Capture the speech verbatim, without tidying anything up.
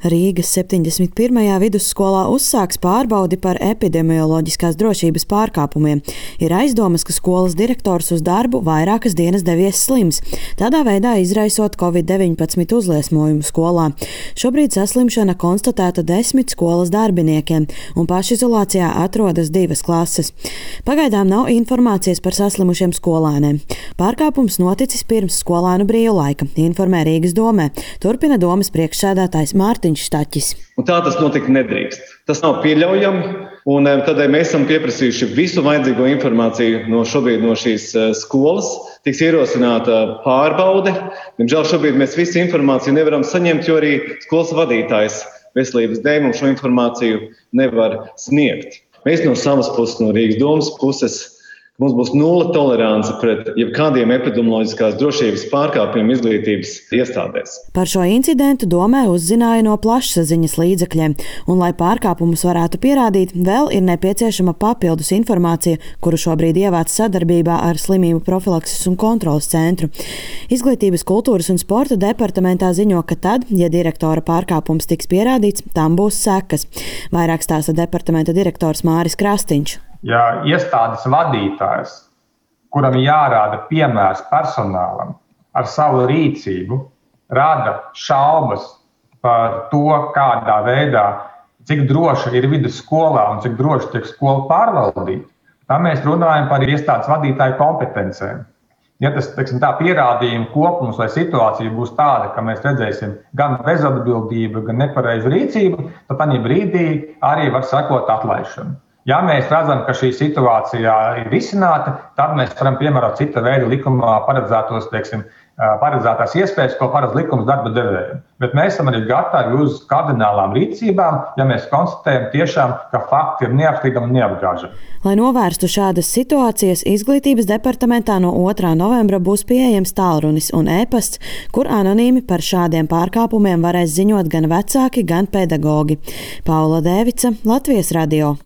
Rīgas septiņdesmit pirmajā vidusskolā uzsāks pārbaudi par epidemioloģiskās drošības pārkāpumiem. Ir aizdomas, ka skolas direktors uz darbu vairākas dienas devies slims, tādā veidā izraisot covid deviņpadsmit uzliesmojumu skolā. Šobrīd saslimšana konstatēta desmit skolas darbiniekiem, un pašizolācijā atrodas divas klases. Pagaidām nav informācijas par saslimušiem skolēniem. Pārkāpums noticis pirms skolēnu brīvlaika, informē Rīgas domē. Turpina domas priekšsēdētājs Mārtiņš Štaķis. Un tā tas notikt nedrīkst. Tas nav pieļaujami, un tādēļ mēs esam pieprasījuši visu vajadzīgo informāciju no šobrīd no šīs skolas. Tiks ierosināta pārbaude. Diemžēl šobrīd mēs visu informāciju nevaram saņemt, jo arī skolas vadītājs veselības dēļ mums šo informāciju nevar sniegt. Mēs no savas puses, no Rīgas domas puses, mums būs nulle tolerance pret jebkādiem epidemioloģiskās drošības pārkāpumiem izglītības iestādēs. Par šo incidentu domē uzzināja no plašsaziņas līdzekļiem, un, lai pārkāpumus varētu pierādīt, vēl ir nepieciešama papildus informācija, kuru šobrīd ievāc sadarbībā ar Slimību profilakses un kontroles centru. Izglītības, kultūras un sporta departamentā ziņo, ka tad, ja direktora pārkāpums tiks pierādīts, tam būs sekas. Vairāk stāsta departamenta direktors Māris Krastiņš. Ja iestādes vadītājs, kuram jārāda piemērs personālam, ar savu rīcību rada šaubas par to, kādā veidā, cik droši ir vidusskolā un cik droši tiek skola pārvaldīta, tad mēs runājam par iestādes vadītāju kompetencēm. Ja tas, teiksim, tā pierādījuma kopums vai situācija būs tāda, ka mēs redzēsim gan bezatbildību, gan nepareizu rīcību, tad tādā brīdī arī var sekot atlaišanu. Ja mēs redzam, ka šī situācija ir risināta, tad mēs varam piemērot cita veida likumā paredzētos, teiksim, paredzētās iespējas, ko paredz likums darba devējiem. Bet mēs esam arī gatavi uz kardinālām rīcībām, ja mēs konstatējam tiešām, ka fakti ir neapstrīdami un neapgāžami. Lai novērstu šādas situācijas, Izglītības departamentā no otrā novembra būs pieejams tālrunis un e-pasts, kur anonīmi par šādiem pārkāpumiem varēs ziņot gan vecāki, gan pedagogi. Paula Dēvica, Latvijas radio.